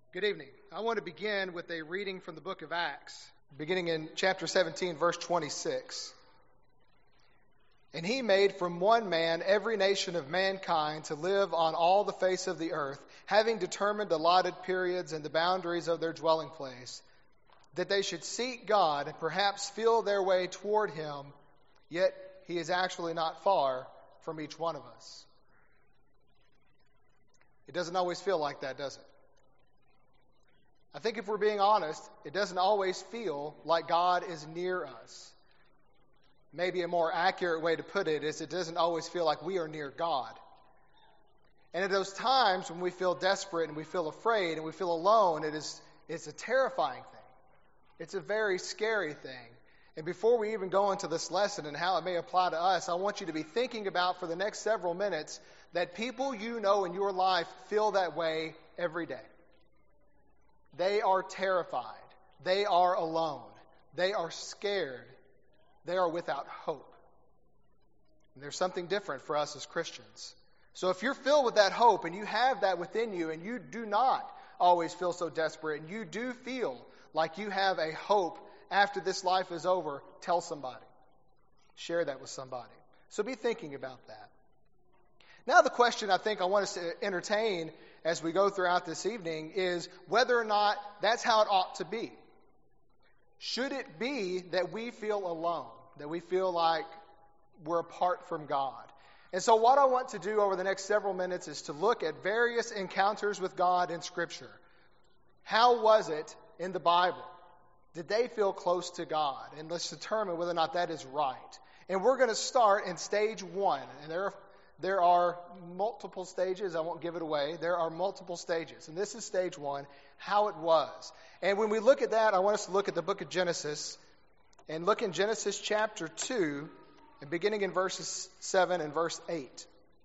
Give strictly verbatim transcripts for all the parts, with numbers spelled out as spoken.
Good evening. I want to begin with a reading from the book of Acts, beginning in chapter seventeen, verse twenty-six. And he made from one man every nation of mankind to live on all the face of the earth, having determined allotted periods and the boundaries of their dwelling place, that they should seek God and perhaps feel their way toward him, yet he is actually not far from each one of us. It doesn't always feel like that, does it? I think if we're being honest, it doesn't always feel like God is near us. Maybe a more accurate way to put it is it doesn't always feel like we are near God. And at those times when we feel desperate and we feel afraid and we feel alone, it is it's a terrifying thing. It's a very scary thing. And before we even go into this lesson and how it may apply to us, I want you to be thinking about for the next several minutes that people you know in your life feel that way every day. They are terrified. They are alone. They are scared. They are without hope. And there's something different for us as Christians. So if you're filled with that hope and you have that within you and you do not always feel so desperate and you do feel like you have a hope after this life is over, tell somebody. Share that with somebody. So be thinking about that. Now the question I think I want us to entertain as we go throughout this evening is whether or not that's how it ought to be. Should it be that we feel alone, that we feel like we're apart from God? And so what I want to do over the next several minutes is to look at various encounters with God in Scripture. How was it in the Bible? Did they feel close to God? And let's determine whether or not that is right. And we're going to start in stage one. And there are There are multiple stages. I won't give it away. There are multiple stages. And this is stage one, how it was. And when we look at that, I want us to look at the book of Genesis and look in Genesis chapter two, and beginning in verses seven and verse eight.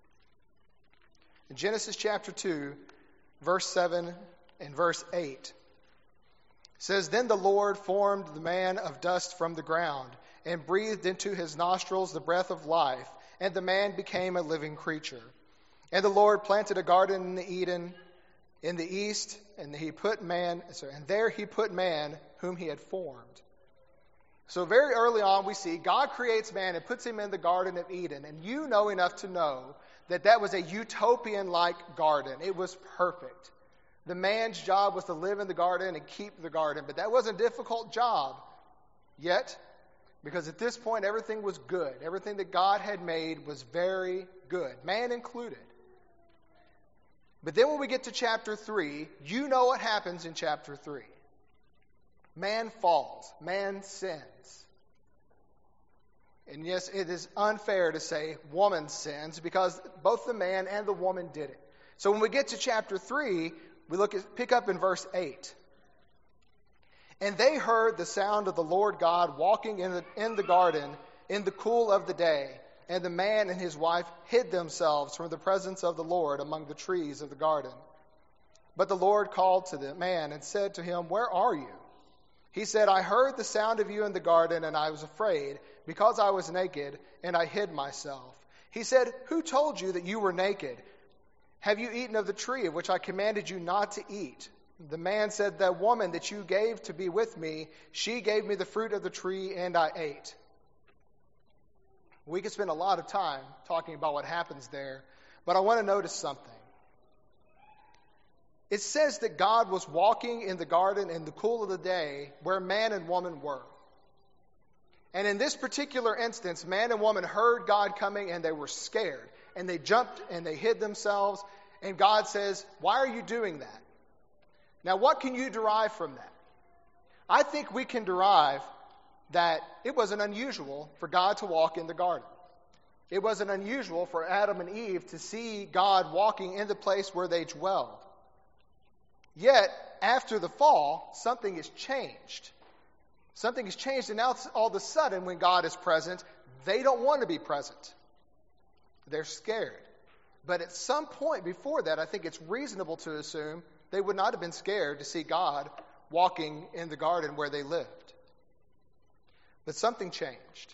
In Genesis chapter two, verse seven and verse eight. It says, Then the Lord formed the man of dust from the ground and breathed into his nostrils the breath of life, and the man became a living creature. And the Lord planted a garden in the Eden in the east, and he put man, sorry, and there he put man whom he had formed. So very early on we see God creates man and puts him in the Garden of Eden. And you know enough to know that that was a utopian-like garden. It was perfect. The man's job was to live in the garden and keep the garden. But that wasn't a difficult job yet. Because at this point, everything was good. Everything that God had made was very good, man included. But then when we get to chapter three, you know what happens in chapter three. Man falls. Man sins. And yes, it is unfair to say woman sins because both the man and the woman did it. So when we get to chapter three, we look at, pick up in verse eight. And they heard the sound of the Lord God walking in the, in the garden in the cool of the day. And the man and his wife hid themselves from the presence of the Lord among the trees of the garden. But the Lord called to the man and said to him, Where are you? He said, I heard the sound of you in the garden, and I was afraid, because I was naked, and I hid myself. He said, Who told you that you were naked? Have you eaten of the tree of which I commanded you not to eat? The man said, That woman that you gave to be with me, she gave me the fruit of the tree, and I ate. We could spend a lot of time talking about what happens there, but I want to notice something. It says that God was walking in the garden in the cool of the day where man and woman were. And in this particular instance, man and woman heard God coming and they were scared. And they jumped and they hid themselves. And God says, Why are you doing that? Now, what can you derive from that? I think we can derive that it wasn't unusual for God to walk in the garden. It wasn't unusual for Adam and Eve to see God walking in the place where they dwelled. Yet, after the fall, something has changed. Something has changed, and now all of a sudden, when God is present, they don't want to be present. They're scared. But at some point before that, I think it's reasonable to assume they would not have been scared to see God walking in the garden where they lived. But something changed.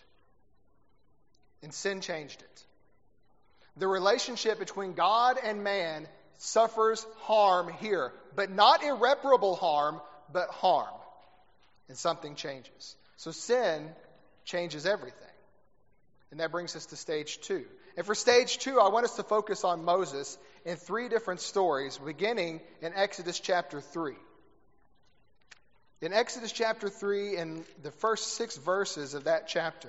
And sin changed it. The relationship between God and man suffers harm here, but not irreparable harm, but harm. And something changes. So sin changes everything. And that brings us to stage two. And for stage two, I want us to focus on Moses in three different stories, beginning in Exodus chapter three. In Exodus chapter three, in the first six verses of that chapter,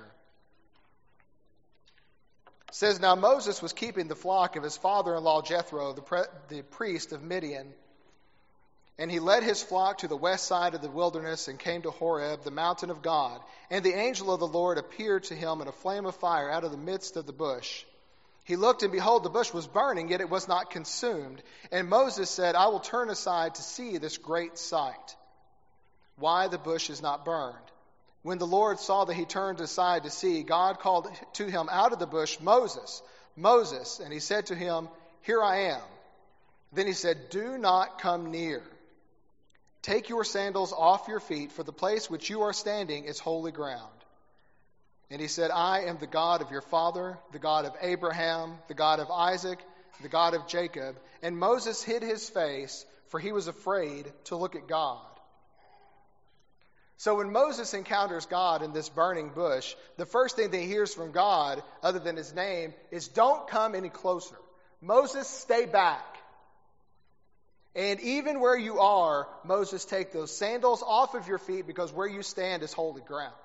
it says, Now Moses was keeping the flock of his father-in-law Jethro, the, pre- the priest of Midian, and he led his flock to the west side of the wilderness and came to Horeb, the mountain of God. And the angel of the Lord appeared to him in a flame of fire out of the midst of the bush. He looked, and behold, the bush was burning, yet it was not consumed. And Moses said, I will turn aside to see this great sight, why the bush is not burned. When the Lord saw that he turned aside to see, God called to him out of the bush, Moses, Moses. And he said to him, Here I am. Then he said, Do not come near. Take your sandals off your feet, for the place which you are standing is holy ground. And he said, I am the God of your father, the God of Abraham, the God of Isaac, the God of Jacob. And Moses hid his face, for he was afraid to look at God. So when Moses encounters God in this burning bush, the first thing that he hears from God, other than his name, is don't come any closer. Moses, stay back. And even where you are, Moses, take those sandals off of your feet, because where you stand is holy ground.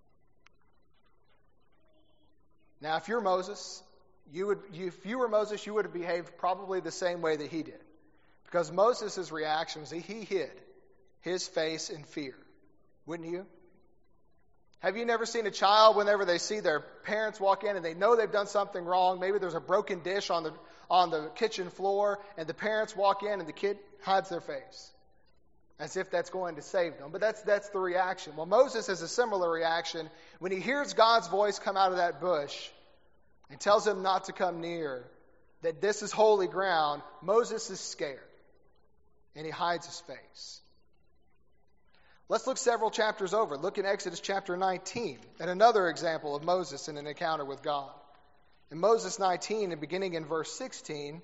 Now, if you're Moses, you would, you, if you were Moses, you would have behaved probably the same way that he did. Because Moses' reaction was that he hid his face in fear. Wouldn't you? Have you never seen a child, whenever they see their parents walk in and they know they've done something wrong, maybe there's a broken dish on the on the kitchen floor, and the parents walk in and the kid hides their face, as if that's going to save them. But that's that's the reaction. Well, Moses has a similar reaction. When he hears God's voice come out of that bush and tells him not to come near, that this is holy ground, Moses is scared, and he hides his face. Let's look several chapters over. Look in Exodus chapter nineteen at another example of Moses in an encounter with God. In Moses nineteen, and beginning in verse sixteen,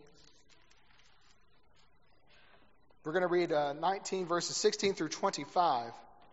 we're going to read uh, nineteen verses sixteen through twenty-five.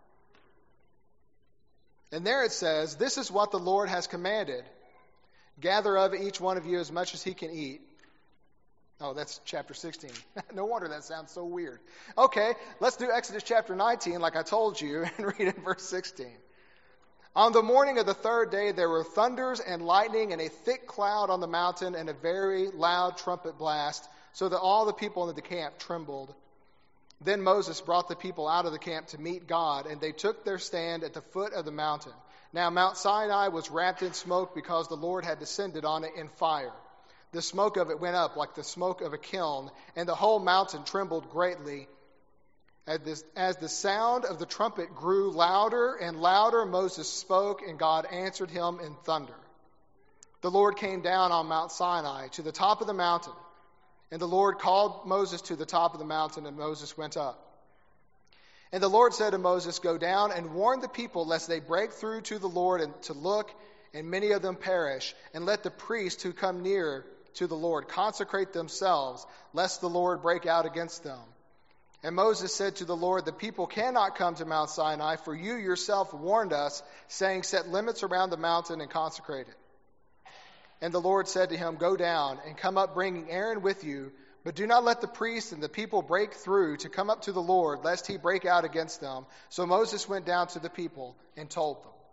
And there it says, This is what the Lord has commanded. Gather of each one of you as much as he can eat. Oh, that's chapter sixteen. No wonder that sounds so weird. Okay, let's do Exodus chapter nineteen, like I told you, and read in verse sixteen. On the morning of the third day, there were thunders and lightning and a thick cloud on the mountain and a very loud trumpet blast, so that all the people in the camp trembled. Then Moses brought the people out of the camp to meet God, and they took their stand at the foot of the mountain. Now Mount Sinai was wrapped in smoke, because the Lord had descended on it in fire. The smoke of it went up like the smoke of a kiln, and the whole mountain trembled greatly. As, this, as the sound of the trumpet grew louder and louder, Moses spoke, and God answered him in thunder. The Lord came down on Mount Sinai to the top of the mountain, and the Lord called Moses to the top of the mountain, and Moses went up. And the Lord said to Moses, Go down and warn the people, lest they break through to the Lord and to look, and many of them perish. And let the priests who come near to the Lord consecrate themselves, lest the Lord break out against them. And Moses said to the Lord, The people cannot come to Mount Sinai, for you yourself warned us, saying, Set limits around the mountain and consecrate it. And the Lord said to him, Go down and come up, bringing Aaron with you, but do not let the priests and the people break through to come up to the Lord, lest he break out against them. So Moses went down to the people and told them.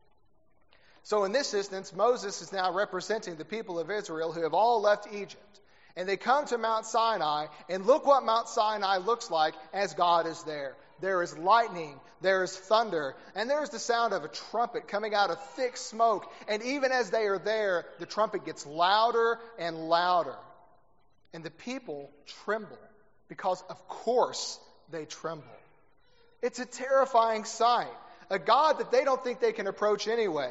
So in this instance, Moses is now representing the people of Israel who have all left Egypt. And they come to Mount Sinai, and look what Mount Sinai looks like as God is there. There is lightning, there is thunder, and there is the sound of a trumpet coming out of thick smoke. And even as they are there, the trumpet gets louder and louder. And the people tremble, because of course they tremble. It's a terrifying sight. A God that they don't think they can approach anyway.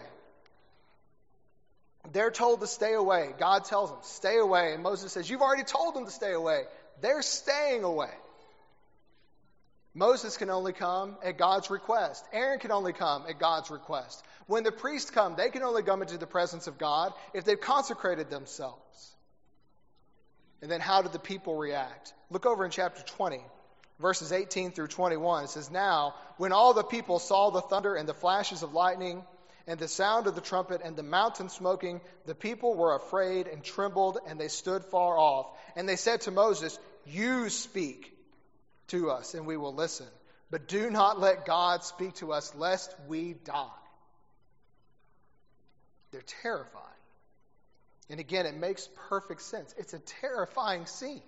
They're told to stay away. God tells them, stay away. And Moses says, you've already told them to stay away. They're staying away. Moses can only come at God's request. Aaron can only come at God's request. When the priests come, they can only come into the presence of God if they've consecrated themselves. And then how did the people react? Look over in chapter twenty, verses eighteen through twenty-one. It says, "Now, when all the people saw the thunder and the flashes of lightning and the sound of the trumpet and the mountain smoking, the people were afraid and trembled, and they stood far off. And they said to Moses, 'You speak to us, and we will listen. But do not let God speak to us, lest we die.'" They're terrified. And again, it makes perfect sense. It's a terrifying scene.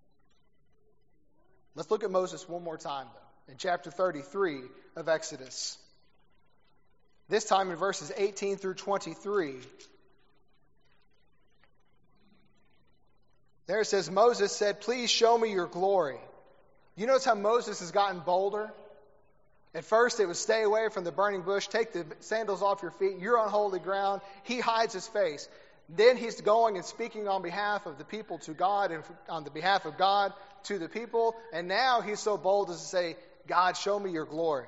Let's look at Moses one more time, though, in chapter thirty-three of Exodus. This time in verses eighteen through twenty-three. There it says, Moses said, "Please show me your glory." You notice how Moses has gotten bolder? At first it was stay away from the burning bush, take the sandals off your feet, you're on holy ground. He hides his face. Then he's going and speaking on behalf of the people to God and on the behalf of God to the people. And now he's so bold as to say, "God, show me your glory."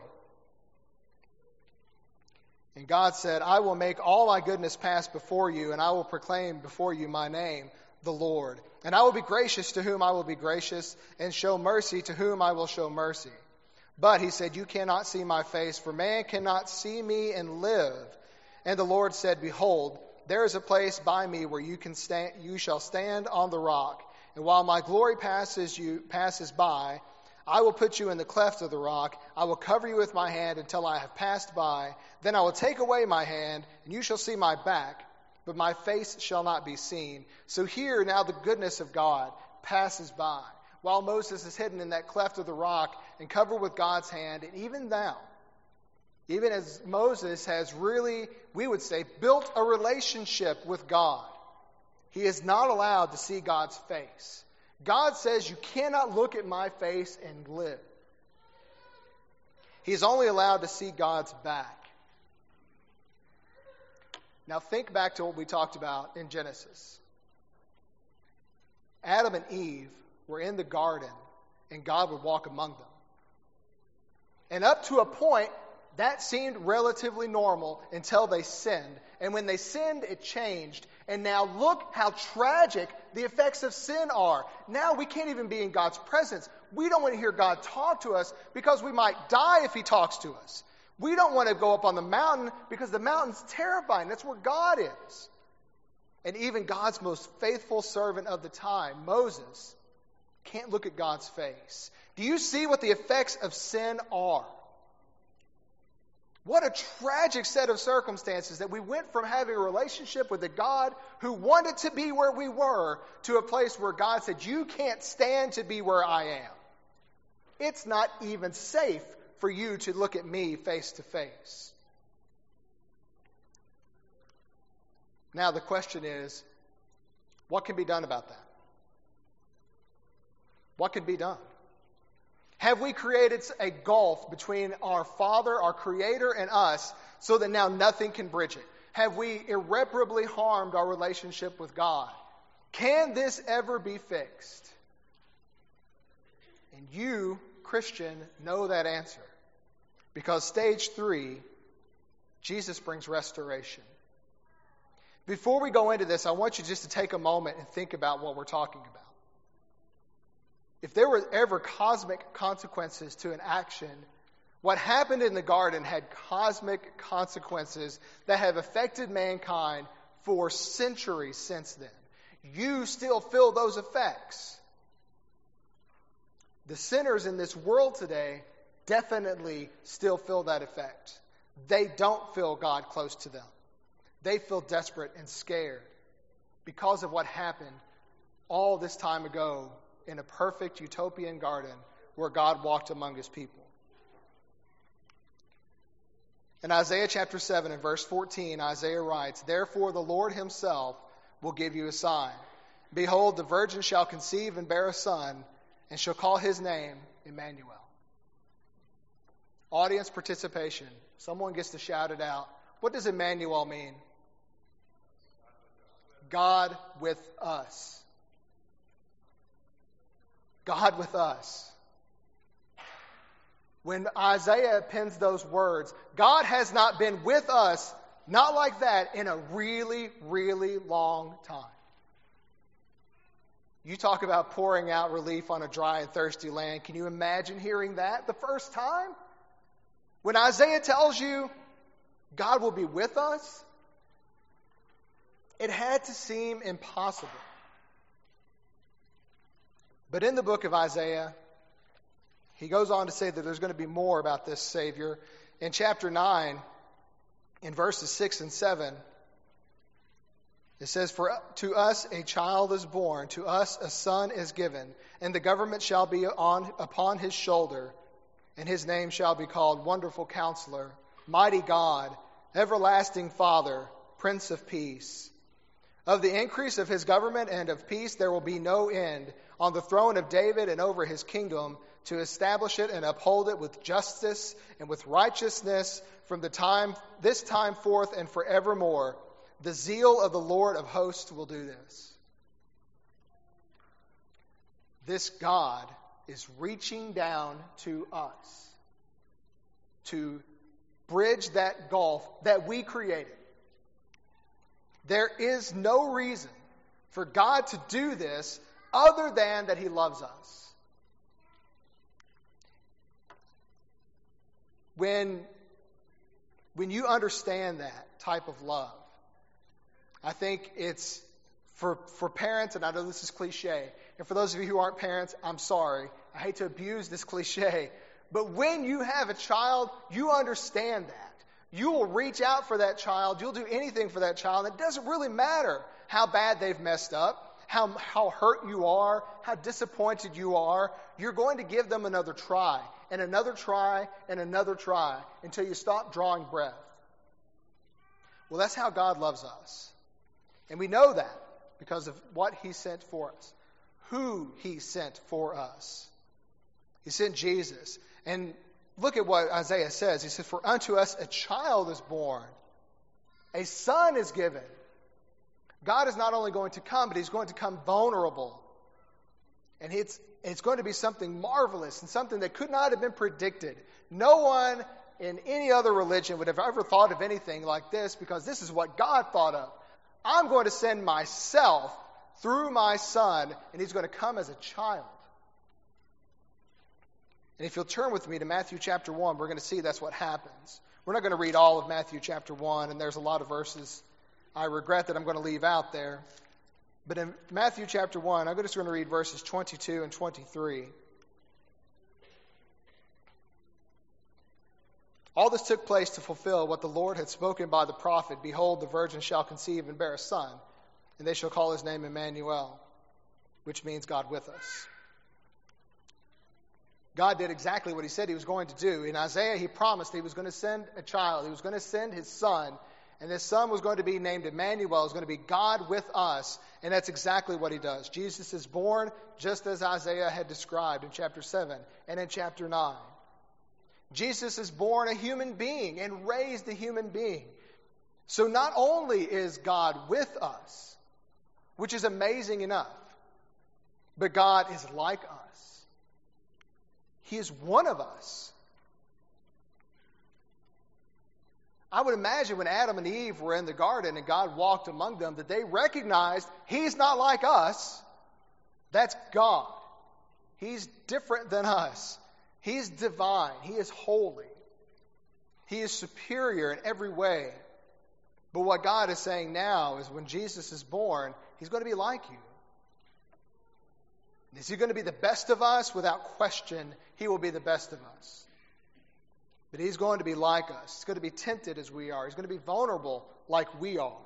And God said, "I will make all my goodness pass before you, and I will proclaim before you my name, the Lord. And I will be gracious to whom I will be gracious, and show mercy to whom I will show mercy. But," he said, "you cannot see my face, for man cannot see me and live." And the Lord said, "Behold, there is a place by me where you can stand, you shall stand on the rock. And while my glory passes you passes by, I will put you in the cleft of the rock. I will cover you with my hand until I have passed by. Then I will take away my hand, and you shall see my back, but my face shall not be seen." So here now the goodness of God passes by, while Moses is hidden in that cleft of the rock and covered with God's hand. And even now, even as Moses has really, we would say, built a relationship with God, he is not allowed to see God's face. God says, "You cannot look at my face and live." He is only allowed to see God's back. Now think back to what we talked about in Genesis. Adam and Eve were in the garden, and God would walk among them. And up to a point, that seemed relatively normal until they sinned. And when they sinned, it changed. And now look how tragic the effects of sin are. Now we can't even be in God's presence. We don't want to hear God talk to us because we might die if he talks to us. We don't want to go up on the mountain because the mountain's terrifying. That's where God is. And even God's most faithful servant of the time, Moses, can't look at God's face. Do you see what the effects of sin are? What a tragic set of circumstances that we went from having a relationship with a God who wanted to be where we were to a place where God said, "You can't stand to be where I am. It's not even safe for you to look at me face to face." Now the question is, what can be done about that? What can be done? Have we created a gulf between our Father, our Creator, and us so that now nothing can bridge it? Have we irreparably harmed our relationship with God? Can this ever be fixed? And you, Christian, know that answer. Because stage three, Jesus brings restoration. Before we go into this, I want you just to take a moment and think about what we're talking about. If there were ever cosmic consequences to an action, what happened in the garden had cosmic consequences that have affected mankind for centuries since then. You still feel those effects. The sinners in this world today definitely still feel that effect. They don't feel God close to them. They feel desperate and scared because of what happened all this time ago in a perfect utopian garden where God walked among his people. In Isaiah chapter seven and verse fourteen, Isaiah writes, "Therefore the Lord himself will give you a sign. Behold, the virgin shall conceive and bear a son, and shall call his name Emmanuel." Audience participation. Someone gets to shout it out. What does Emmanuel mean? God with us. God with us. When Isaiah pens those words, God has not been with us, not like that, in a really, really long time. You talk about pouring out relief on a dry and thirsty land. Can you imagine hearing that the first time? When Isaiah tells you God will be with us, it had to seem impossible. But in the book of Isaiah, he goes on to say that there's going to be more about this Savior. In chapter nine, in verses six and seven, it says, "For to us a child is born, to us a son is given, and the government shall be on upon his shoulder, and his name shall be called Wonderful Counselor, Mighty God, Everlasting Father, Prince of Peace. Of the increase of his government and of peace there will be no end, on the throne of David and over his kingdom, to establish it and uphold it with justice and with righteousness from the time this time forth and forevermore. The zeal of the Lord of hosts will do this." This God is reaching down to us to bridge that gulf that we created. There is no reason for God to do this other than that he loves us. When, when you understand that type of love, I think it's for, for parents, and I know this is cliche, and for those of you who aren't parents, I'm sorry. I hate to abuse this cliche, but when you have a child, you understand that. You will reach out for that child. You'll do anything for that child. It doesn't really matter how bad they've messed up, how, how hurt you are, how disappointed you are. You're going to give them another try, and another try, and another try, until you stop drawing breath. Well, that's how God loves us. And we know that because of what he sent for us, who he sent for us. He sent Jesus. And look at what Isaiah says. He says, "For unto us a child is born, a son is given." God is not only going to come, but he's going to come vulnerable. And it's, it's going to be something marvelous and something that could not have been predicted. No one in any other religion would have ever thought of anything like this, because this is what God thought of. I'm going to send myself through my son, and he's going to come as a child. And if you'll turn with me to Matthew chapter one, we're going to see that's what happens. We're not going to read all of Matthew chapter one, and there's a lot of verses I regret that I'm going to leave out there. But in Matthew chapter one, I'm just going to read verses twenty-two and twenty-three. "All this took place to fulfill what the Lord had spoken by the prophet. Behold, the virgin shall conceive and bear a son, and they shall call his name Emmanuel," which means God with us. God did exactly what he said he was going to do. In Isaiah, he promised he was going to send a child. He was going to send his son, and this son was going to be named Emmanuel. It was going to be God with us, and that's exactly what he does. Jesus is born just as Isaiah had described in chapter seven and in chapter nine. Jesus is born a human being and raised a human being. So not only is God with us, which is amazing enough, but God is like us. He is one of us. I would imagine when Adam and Eve were in the garden and God walked among them, that they recognized he's not like us. That's God. He's different than us. He's divine. He is holy. He is superior in every way. But what God is saying now is when Jesus is born, he's going to be like you. Is he going to be the best of us? Without question, he will be the best of us. But he's going to be like us. He's going to be tempted as we are. He's going to be vulnerable like we are.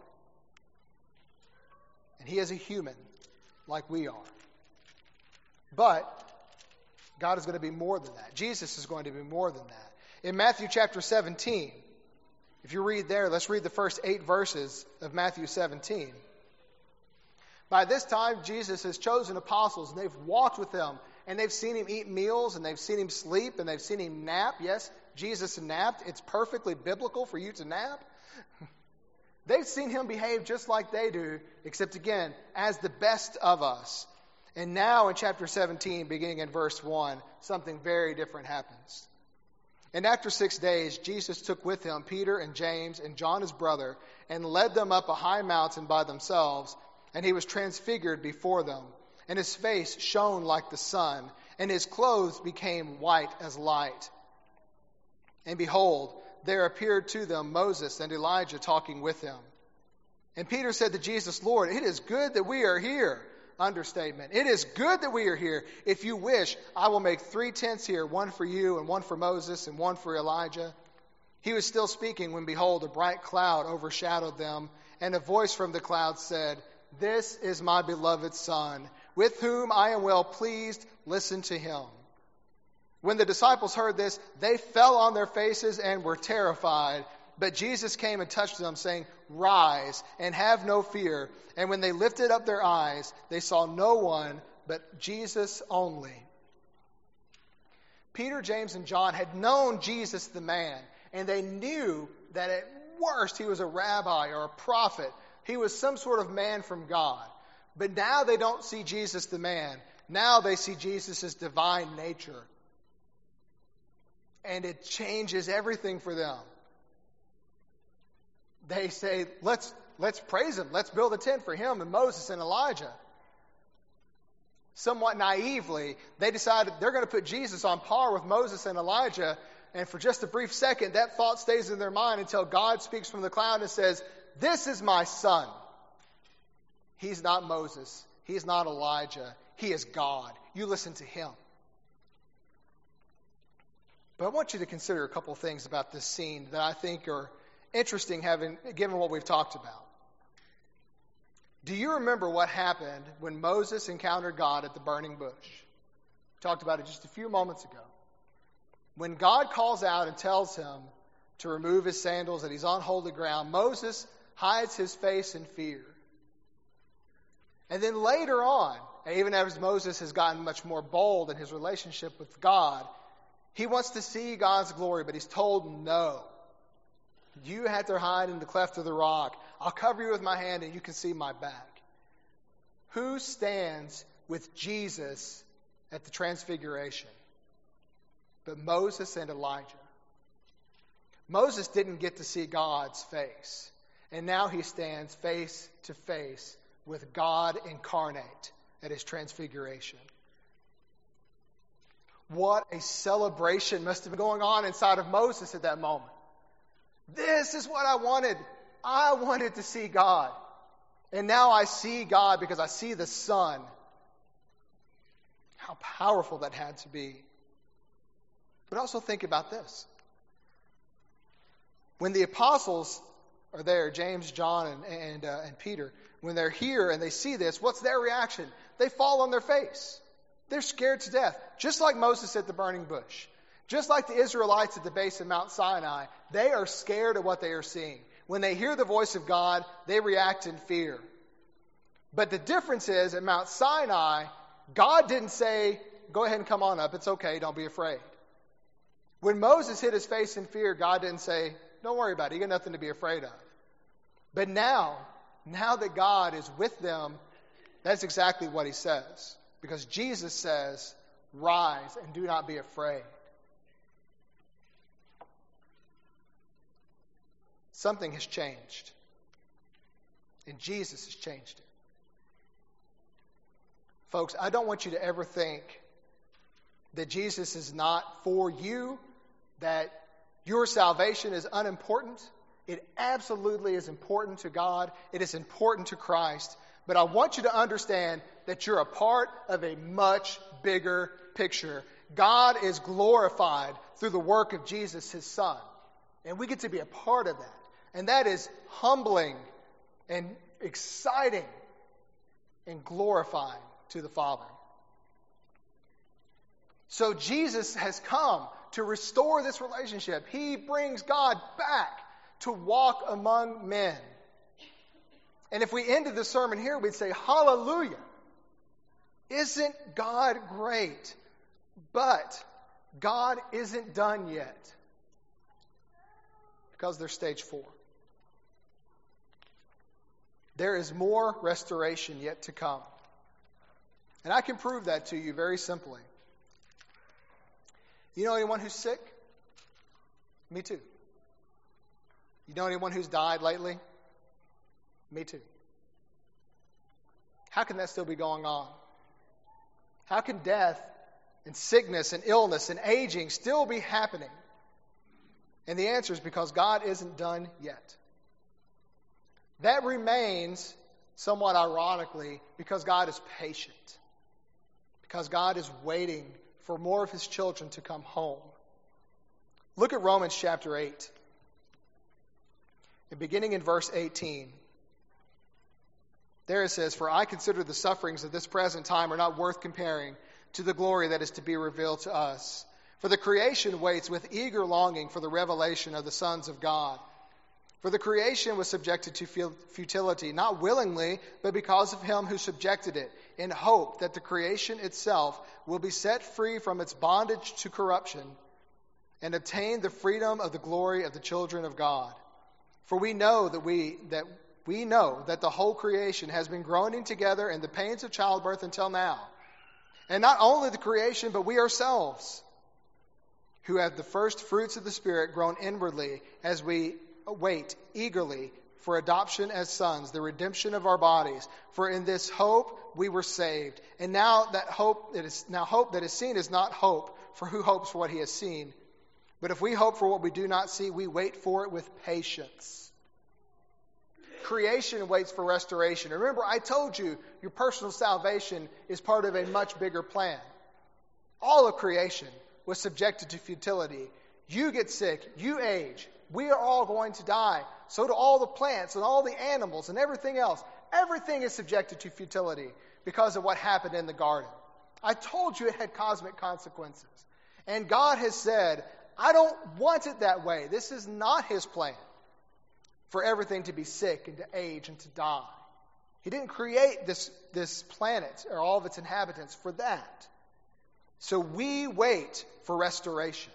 And he is a human like we are. But God is going to be more than that. Jesus is going to be more than that. In Matthew chapter seventeen, if you read there, let's read the first eight verses of Matthew seventeen. By this time, Jesus has chosen apostles, and they've walked with him, and they've seen him eat meals, and they've seen him sleep, and they've seen him nap. Yes, Jesus napped. It's perfectly biblical for you to nap. They've seen him behave just like they do, except again, as the best of us. And now in chapter seventeen, beginning in verse one, something very different happens. And after six days, Jesus took with him Peter and James and John his brother, and led them up a high mountain by themselves, and he was transfigured before them. and his face shone like the sun, and his clothes became white as light. And behold, there appeared to them Moses and Elijah talking with him. And Peter said to Jesus, Lord, it is good that we are here. Understatement. It is good that we are here. If you wish, I will make three tents here, one for you and one for Moses and one for Elijah. He was still speaking when, behold, a bright cloud overshadowed them, and a voice from the cloud said, This is my beloved Son, with whom I am well pleased. Listen to him. When the disciples heard this, they fell on their faces and were terrified. But Jesus came and touched them, saying, Rise and have no fear. And when they lifted up their eyes, they saw no one but Jesus only. Peter, James, and John had known Jesus the man, and they knew that at worst he was a rabbi or a prophet. He was some sort of man from God. But now they don't see Jesus the man. Now they see Jesus' divine nature. And it changes everything for them. They say, let's let's praise him. Let's build a tent for him and Moses and Elijah. Somewhat naively, they decided they're going to put Jesus on par with Moses and Elijah. And for just a brief second, that thought stays in their mind until God speaks from the cloud and says, This is my Son. He's not Moses. He's not Elijah. He is God. You listen to him. But I want you to consider a couple of things about this scene that I think are interesting, having given what we've talked about. Do you remember what happened when Moses encountered God at the burning bush? We talked about it just a few moments ago. When God calls out and tells him to remove his sandals, that he's on holy ground, Moses hides his face in fear. And then later on, even as Moses has gotten much more bold in his relationship with God, he wants to see God's glory, but he's told no. You have to hide in the cleft of the rock. I'll cover you with my hand and you can see my back. Who stands with Jesus at the transfiguration? But Moses and Elijah. Moses didn't get to see God's face. And now he stands face to face with God incarnate at his transfiguration. What a celebration must have been going on inside of Moses at that moment. This is what I wanted. I wanted to see God. And now I see God because I see the Son. How powerful that had to be. But also think about this. When the apostles are there, James, John, and, and, uh, and Peter, when they're here and they see this, what's their reaction? They fall on their face. They're scared to death. Just like Moses at the burning bush. Just like the Israelites at the base of Mount Sinai, they are scared of what they are seeing. When they hear the voice of God, they react in fear. But the difference is, at Mount Sinai, God didn't say, go ahead and come on up, it's okay, don't be afraid. When Moses hid his face in fear, God didn't say, don't worry about it, you got nothing to be afraid of. But now, now that God is with them, that's exactly what he says. Because Jesus says, rise and do not be afraid. Something has changed. And Jesus has changed it. Folks, I don't want you to ever think that Jesus is not for you, that your salvation is unimportant. It absolutely is important to God. It is important to Christ. But I want you to understand that you're a part of a much bigger picture. God is glorified through the work of Jesus, his Son. And we get to be a part of that. And that is humbling and exciting and glorifying to the Father. So Jesus has come to restore this relationship. He brings God back to walk among men. And if we ended the sermon here, we'd say, hallelujah. Isn't God great? But God isn't done yet. Because there's stage four. There is more restoration yet to come. And I can prove that to you very simply. You know anyone who's sick? Me too. You know anyone who's died lately? Me too. How can that still be going on? How can death and sickness and illness and aging still be happening? And the answer is because God isn't done yet. That remains, somewhat ironically, because God is patient. Because God is waiting for more of his children to come home. Look at Romans chapter eight. And beginning in verse eighteen. There it says, "For I consider the sufferings of this present time are not worth comparing to the glory that is to be revealed to us. For the creation waits with eager longing for the revelation of the sons of God. For the creation was subjected to futility, not willingly, but because of him who subjected it, in hope that the creation itself will be set free from its bondage to corruption and obtain the freedom of the glory of the children of God. For we know that we that we know that the whole creation has been groaning together in the pains of childbirth until now. And not only the creation, but we ourselves, who have the first fruits of the Spirit, groan inwardly as we wait eagerly for adoption as sons, the redemption of our bodies. For in this hope we were saved. And now that hope that is now hope that is seen is not hope, for who hopes for what he has seen? But if we hope for what we do not see, we wait for it with patience." Creation waits for restoration. Remember, I told you your personal salvation is part of a much bigger plan. All of creation was subjected to futility. You get sick, you age, we are all going to die. So do all the plants and all the animals and everything else. Everything is subjected to futility because of what happened in the garden. I told you it had cosmic consequences. And God has said, I don't want it that way. This is not his plan for everything to be sick and to age and to die. He didn't create this, this planet or all of its inhabitants for that. So we wait for restoration.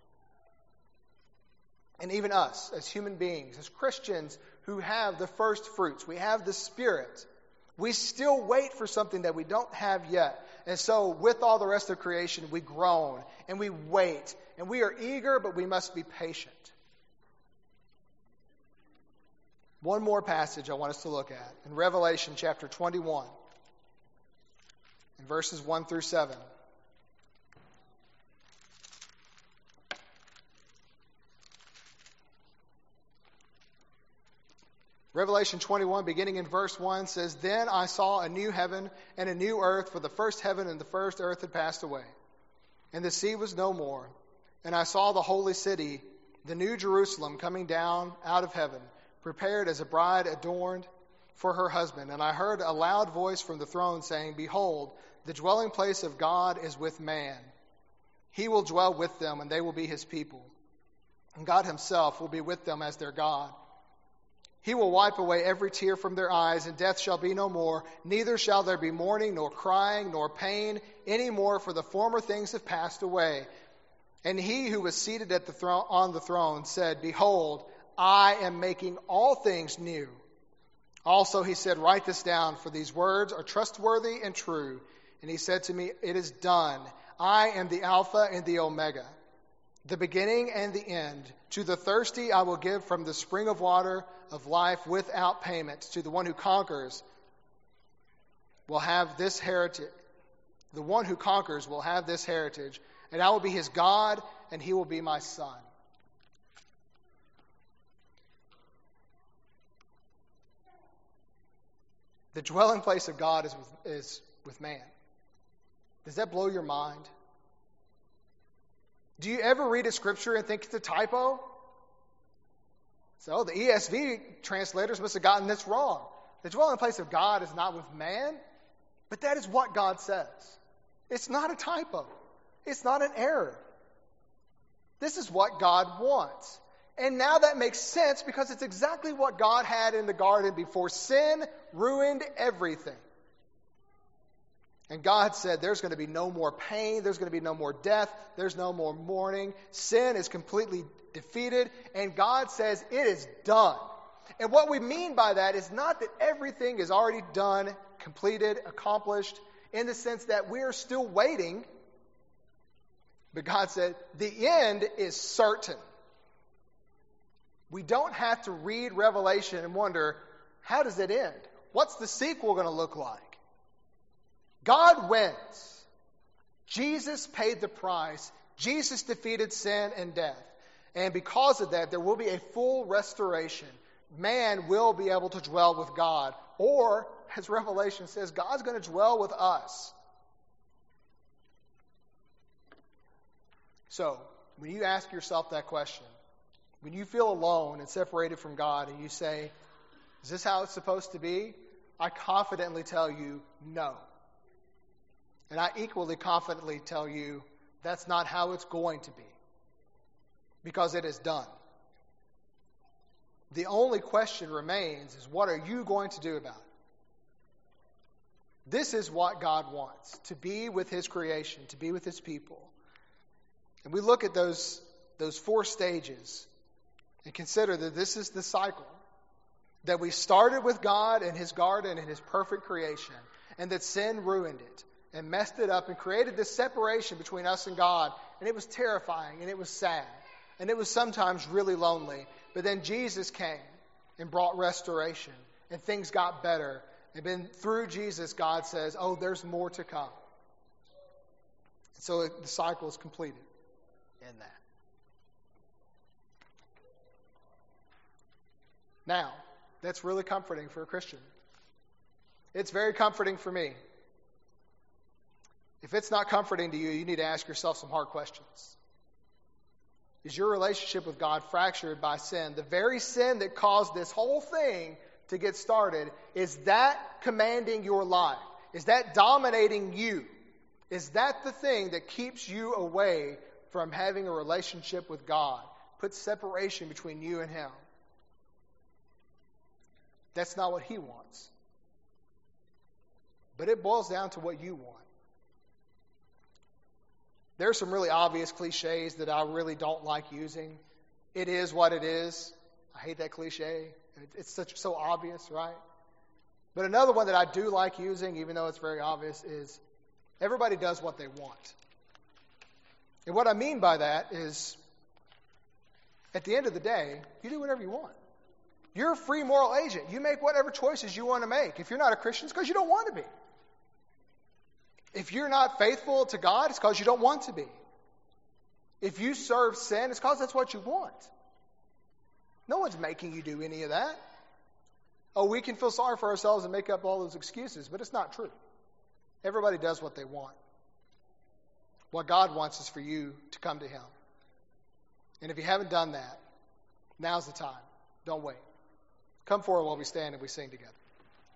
And even us, as human beings, as Christians who have the first fruits, we have the Spirit, we still wait for something that we don't have yet. And so with all the rest of creation, we groan and we wait. And we are eager, but we must be patient. One more passage I want us to look at. In Revelation chapter twenty-one, in verses one through seven. Revelation twenty-one, beginning in verse one, says, "Then I saw a new heaven and a new earth, for the first heaven and the first earth had passed away, and the sea was no more. And I saw the holy city, the new Jerusalem, coming down out of heaven, prepared as a bride adorned for her husband. And I heard a loud voice from the throne saying, 'Behold, the dwelling place of God is with man. He will dwell with them, and they will be his people. And God himself will be with them as their God. He will wipe away every tear from their eyes, and death shall be no more. Neither shall there be mourning, nor crying, nor pain any more, for the former things have passed away.' And he who was seated at the throne, on the throne said, 'Behold, I am making all things new.' Also he said, 'Write this down, for these words are trustworthy and true.' And he said to me, 'It is done. I am the Alpha and the Omega, the beginning and the end. To the thirsty I will give from the spring of water of life without payment. To the one who conquers will have this heritage. The one who conquers will have this heritage, and I will be his God, and he will be my son.'" The dwelling place of God is with, is with man. Does that blow your mind? Do you ever read a scripture and think it's a typo? So the E S V translators must have gotten this wrong. The dwelling place of God is not with man, but that is what God says. It's not a typo. It's not an error. This is what God wants. And now that makes sense because it's exactly what God had in the garden before sin ruined everything. And God said there's going to be no more pain, there's going to be no more death, there's no more mourning. Sin is completely defeated, and God says it is done. And what we mean by that is not that everything is already done, completed, accomplished, in the sense that we are still waiting. But God said the end is certain. We don't have to read Revelation and wonder, how does it end? What's the sequel going to look like? God wins. Jesus paid the price. Jesus defeated sin and death. And because of that, there will be a full restoration. Man will be able to dwell with God. Or, as Revelation says, God's going to dwell with us. So, when you ask yourself that question, when you feel alone and separated from God and you say, is this how it's supposed to be? I confidently tell you, no. And I equally confidently tell you, that's not how it's going to be. Because it is done. The only question remains is, what are you going to do about it? This is what God wants, to be with His creation, to be with His people. And we look at those, those four stages and consider that this is the cycle. That we started with God and His garden and His perfect creation, and that sin ruined it and messed it up and created this separation between us and God. And it was terrifying and it was sad. And it was sometimes really lonely. But then Jesus came and brought restoration. And things got better. And then through Jesus, God says, oh, there's more to come. And so the cycle is completed in that. Now, that's really comforting for a Christian. It's very comforting for me. If it's not comforting to you, you need to ask yourself some hard questions. Is your relationship with God fractured by sin? The very sin that caused this whole thing to get started, is that commanding your life? Is that dominating you? Is that the thing that keeps you away from having a relationship with God? Puts separation between you and Him. That's not what He wants. But it boils down to what you want. There are some really obvious cliches that I really don't like using. It is what it is. I hate that cliche. It's such so obvious, right? But another one that I do like using, even though it's very obvious, is everybody does what they want. And what I mean by that is, at the end of the day, you do whatever you want. You're a free moral agent. You make whatever choices you want to make. If you're not a Christian, it's because you don't want to be. If you're not faithful to God, it's because you don't want to be. If you serve sin, it's because that's what you want. No one's making you do any of that. Oh, we can feel sorry for ourselves and make up all those excuses, but it's not true. Everybody does what they want. What God wants is for you to come to Him. And if you haven't done that, now's the time. Don't wait. Come forward while we stand and we sing together.